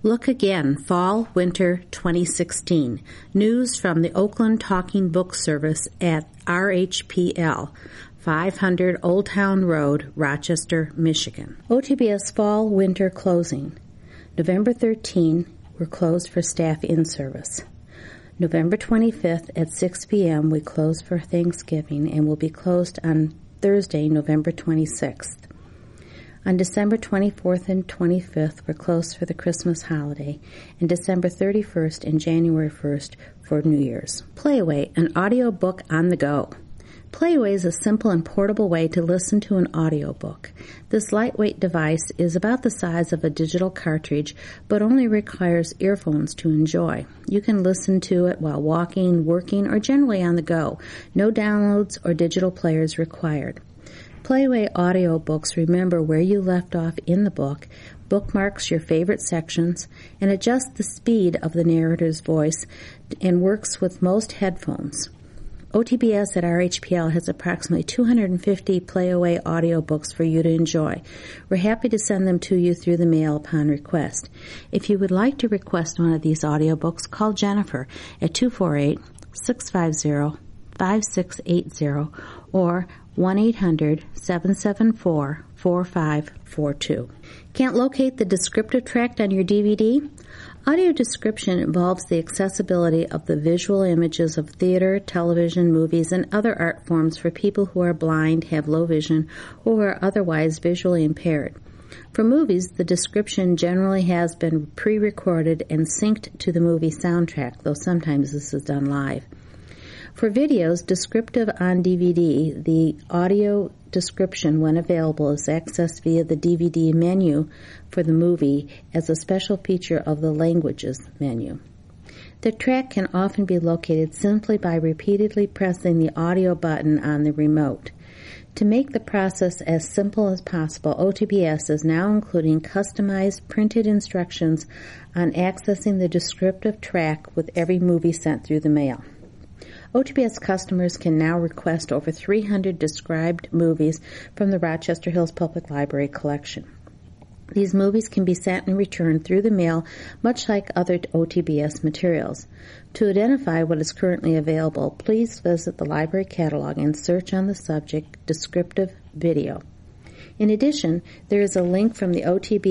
Look Again, Fall, Winter 2016. News from the Oakland Talking Book Service at RHPL, 500 Old Town Road, Rochester, Michigan. OTBS Fall, Winter Closing. November 13, we're closed for staff in-service. November 25th at 6 p.m. we close for Thanksgiving and will be closed on Thursday, November 26th. On December 24th and 25th, we're closed for the Christmas holiday, and December 31st and January 1st for New Year's. Playaway, an audiobook on the go. Playaway is a simple and portable way to listen to an audiobook. This lightweight device is about the size of a digital cartridge, but only requires earphones to enjoy. You can listen to it while walking, working, or generally on the go. No downloads or digital players required. Playaway audiobooks remember where you left off in the book, bookmarks your favorite sections, and adjusts the speed of the narrator's voice and works with most headphones. OTBS at RHPL has approximately 250 Playaway audiobooks for you to enjoy. We're happy to send them to you through the mail upon request. If you would like to request one of these audiobooks, call Jennifer at 248-650-5680 or 1-800-774-4542. Can't locate the descriptive tract on your DVD? Audio description involves the accessibility of the visual images of theater, television, movies, and other art forms for people who are blind, have low vision, or are otherwise visually impaired. For movies, the description generally has been pre-recorded and synced to the movie soundtrack, though sometimes this is done live. For videos, descriptive on DVD, the audio description, when available, is accessed via the DVD menu for the movie as a special feature of the Languages menu. The track can often be located simply by repeatedly pressing the audio button on the remote. To make the process as simple as possible, OTBS is now including customized printed instructions on accessing the descriptive track with every movie sent through the mail. OTBS customers can now request over 300 described movies from the Rochester Hills Public Library collection. These movies can be sent and returned through the mail, much like other OTBS materials. To identify what is currently available, please visit the library catalog and search on the subject Descriptive Video. In addition, there is a link from the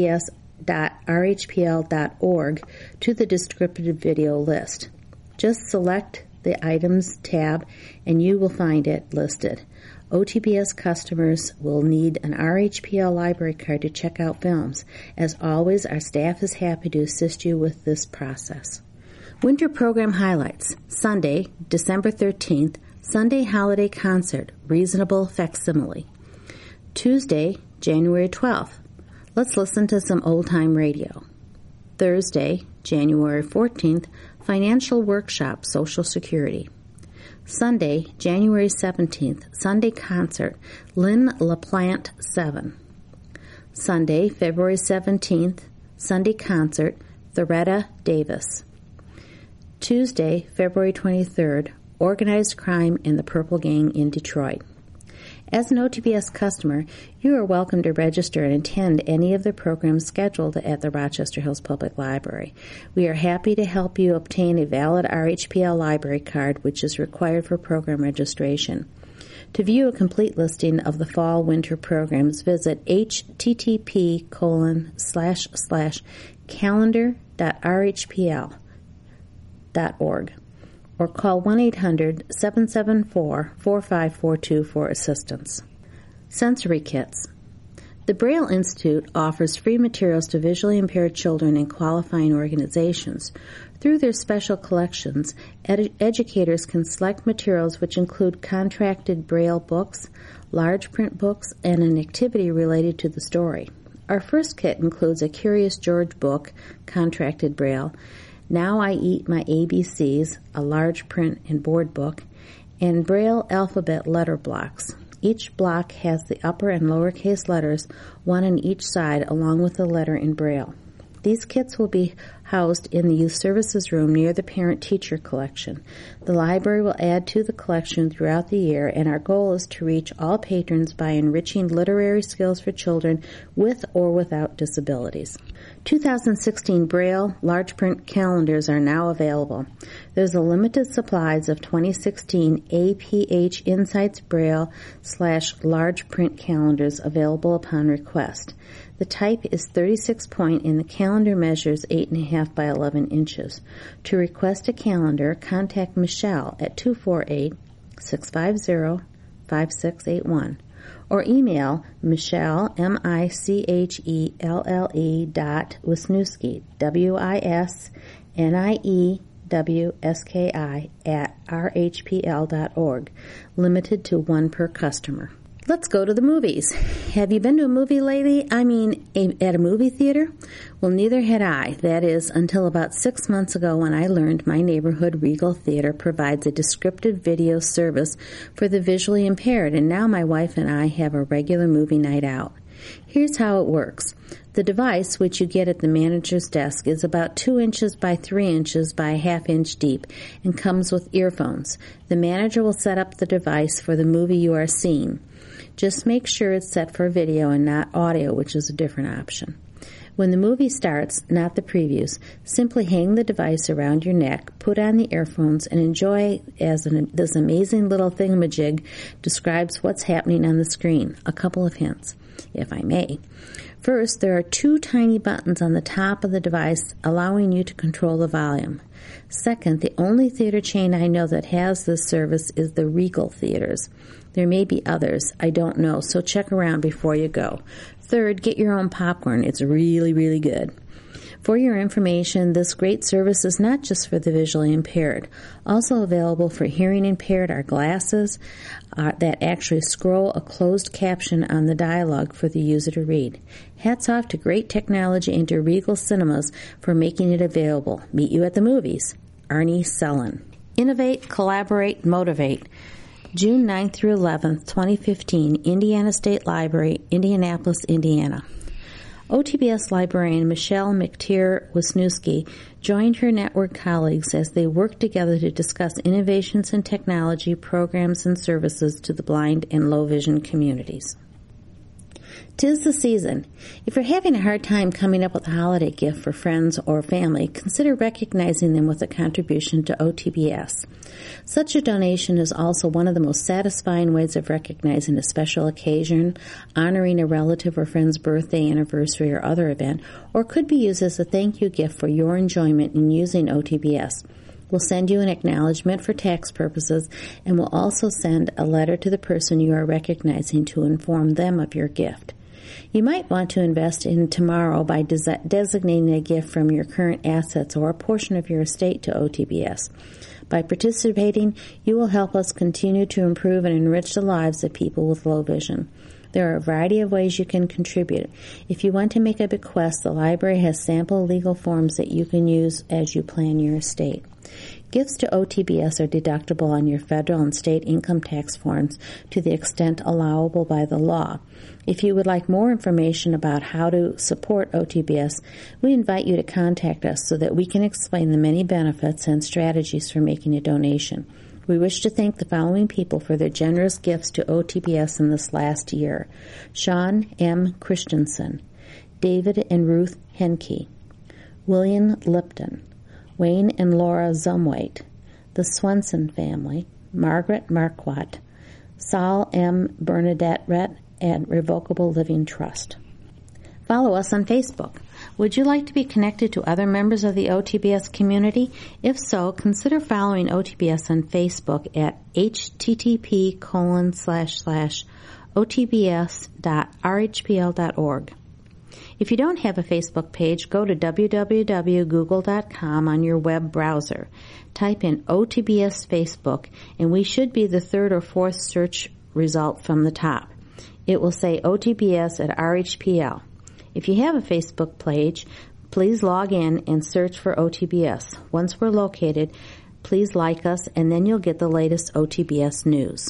otbs.rhpl.org to the Descriptive Video list. Just select the Items tab, and you will find it listed. OTBS customers will need an RHPL library card to check out films. As always, our staff is happy to assist you with this process. Winter program highlights. Sunday, December 13th, Sunday Holiday Concert, Reasonable Facsimile. Tuesday, January 12th, let's listen to some old-time radio. Thursday, January 14th, Financial Workshop, Social Security. Sunday, January 17th, Sunday Concert, Lynn LaPlante 7. Sunday, February 17th, Sunday Concert, Thoretta Davis. Tuesday, February 23rd, Organized Crime in the Purple Gang in Detroit. As an OTBS customer, you are welcome to register and attend any of the programs scheduled at the Rochester Hills Public Library. We are happy to help you obtain a valid RHPL library card, which is required for program registration. To view a complete listing of the fall-winter programs, visit http://calendar.rhpl.org. or call 1-800-774-4542 for assistance. Sensory Kits. The Braille Institute offers free materials to visually impaired children and qualifying organizations. Through their special collections, educators can select materials which include contracted Braille books, large print books, and an activity related to the story. Our first kit includes a Curious George book, contracted Braille, Now I Eat My ABCs, a large print and board book, and Braille alphabet letter blocks. Each block has the upper and lowercase letters, one on each side, along with the letter in Braille. These kits will be housed in the Youth Services Room near the Parent-Teacher Collection. The library will add to the collection throughout the year, and our goal is to reach all patrons by enriching literary skills for children with or without disabilities. 2016 Braille large print calendars are now available. There's a limited supplies of 2016 APH Insights Braille / large print calendars available upon request. The type is 36 point and the calendar measures 8.5 by 11 inches. To request a calendar, contact Michelle at 248-650-5681 or email Michelle, Michelle, Wisniewski, WISNIEWSKI @rhpl.org, limited to one per customer. Let's go to the movies. Have you been to a movie lately? I mean, at a movie theater? Well, neither had I. That is, until about 6 months ago when I learned my neighborhood Regal Theater provides a descriptive video service for the visually impaired, and now my wife and I have a regular movie night out. Here's how it works. The device, which you get at the manager's desk, is about 2 inches by 3 inches by a ½ inch deep and comes with earphones. The manager will set up the device for the movie you are seeing. Just make sure it's set for video and not audio, which is a different option. When the movie starts, not the previews, simply hang the device around your neck, put on the earphones, and enjoy as this amazing little thingamajig describes what's happening on the screen. A couple of hints, if I may. First, there are 2 tiny buttons on the top of the device allowing you to control the volume. Second, the only theater chain I know that has this service is the Regal Theaters. There may be others, I don't know, so check around before you go. Third, get your own popcorn. It's really, really good. For your information, this great service is not just for the visually impaired. Also available for hearing impaired are glasses that actually scroll a closed caption on the dialogue for the user to read. Hats off to great technology and to Regal Cinemas for making it available. Meet you at the movies. Arnie Sellin. Innovate, collaborate, motivate. June 9th through 11th, 2015, Indiana State Library, Indianapolis, Indiana. OTBS librarian Michelle McTeer Wisniewski joined her network colleagues as they worked together to discuss innovations in technology, programs, and services to the blind and low vision communities. 'Tis the season. If you're having a hard time coming up with a holiday gift for friends or family, consider recognizing them with a contribution to OTBS. Such a donation is also one of the most satisfying ways of recognizing a special occasion, honoring a relative or friend's birthday, anniversary, or other event, or could be used as a thank you gift for your enjoyment in using OTBS. We'll send you an acknowledgement for tax purposes, and we'll also send a letter to the person you are recognizing to inform them of your gift. You might want to invest in tomorrow by designating a gift from your current assets or a portion of your estate to OTBS. By participating, you will help us continue to improve and enrich the lives of people with low vision. There are a variety of ways you can contribute. If you want to make a bequest, the library has sample legal forms that you can use as you plan your estate. Gifts to OTBS are deductible on your federal and state income tax forms to the extent allowable by the law. If you would like more information about how to support OTBS, we invite you to contact us so that we can explain the many benefits and strategies for making a donation. We wish to thank the following people for their generous gifts to OTBS in this last year: Sean M. Christensen, David and Ruth Henke, William Lipton, Wayne and Laura Zumwait, the Swenson family, Margaret Marquardt, Saul M. Bernadette Rett, and Revocable Living Trust. Follow us on Facebook. Would you like to be connected to other members of the OTBS community? If so, consider following OTBS on Facebook at http://otbs.rhpl.org. If you don't have a Facebook page, go to www.google.com on your web browser. Type in OTBS Facebook, and we should be the 3rd or 4th search result from the top. It will say OTBS at RHPL. If you have a Facebook page, please log in and search for OTBS. Once we're located, please like us, and then you'll get the latest OTBS news.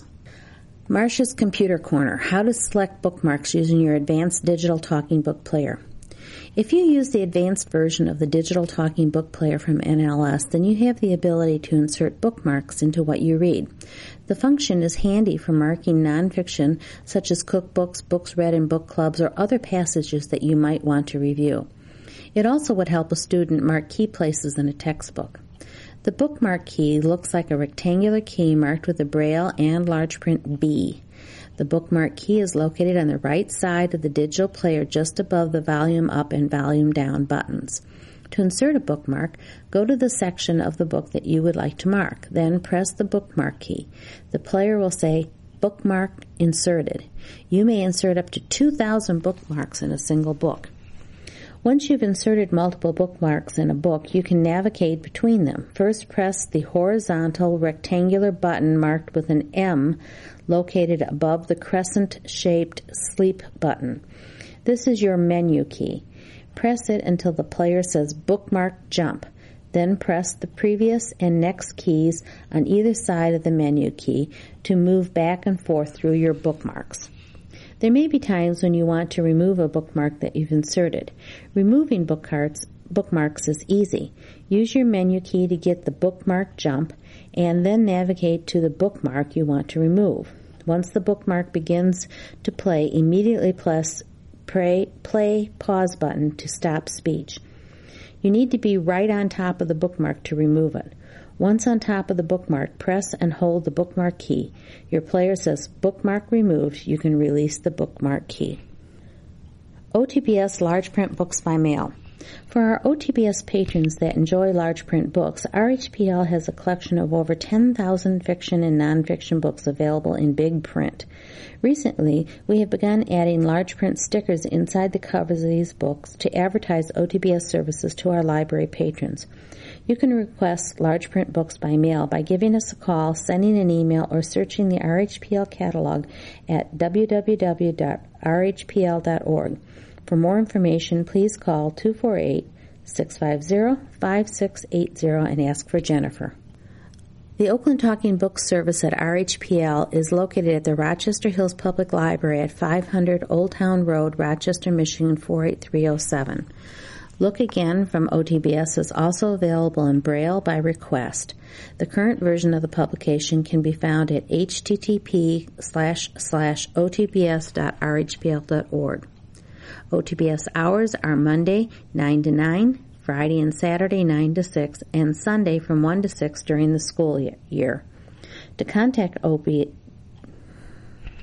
Marcia's Computer Corner, how to select bookmarks using your advanced digital talking book player. If you use the advanced version of the digital talking book player from NLS, then you have the ability to insert bookmarks into what you read. The function is handy for marking nonfiction such as cookbooks, books read in book clubs, or other passages that you might want to review. It also would help a student mark key places in a textbook. The bookmark key looks like a rectangular key marked with a braille and large print B. The bookmark key is located on the right side of the digital player just above the volume up and volume down buttons. To insert a bookmark, go to the section of the book that you would like to mark. Then press the bookmark key. The player will say, "Bookmark inserted." You may insert up to 2,000 bookmarks in a single book. Once you've inserted multiple bookmarks in a book, you can navigate between them. First, press the horizontal rectangular button marked with an M located above the crescent-shaped sleep button. This is your menu key. Press it until the player says Bookmark Jump. Then press the previous and next keys on either side of the menu key to move back and forth through your bookmarks. There may be times when you want to remove a bookmark that you've inserted. Removing bookmarks is easy. Use your menu key to get the bookmark jump and then navigate to the bookmark you want to remove. Once the bookmark begins to play, immediately press play pause button to stop speech. You need to be right on top of the bookmark to remove it. Once on top of the bookmark, press and hold the bookmark key. Your player says bookmark removed. You can release the bookmark key. OTBS large print books by mail. For our OTBS patrons that enjoy large print books, RHPL has a collection of over 10,000 fiction and nonfiction books available in big print. Recently, we have begun adding large print stickers inside the covers of these books to advertise OTBS services to our library patrons. You can request large print books by mail by giving us a call, sending an email, or searching the RHPL catalog at www.rhpl.org. For more information, please call 248-650-5680 and ask for Jennifer. The Oakland Talking Book Service at RHPL is located at the Rochester Hills Public Library at 500 Old Town Road, Rochester, Michigan 48307. Look Again from OTBS is also available in Braille by request. The current version of the publication can be found at http://otbs.rhpl.org. OTBS hours are Monday 9 to 9, Friday and Saturday 9 to 6, and Sunday from 1 to 6 during the school year. To contact OTBS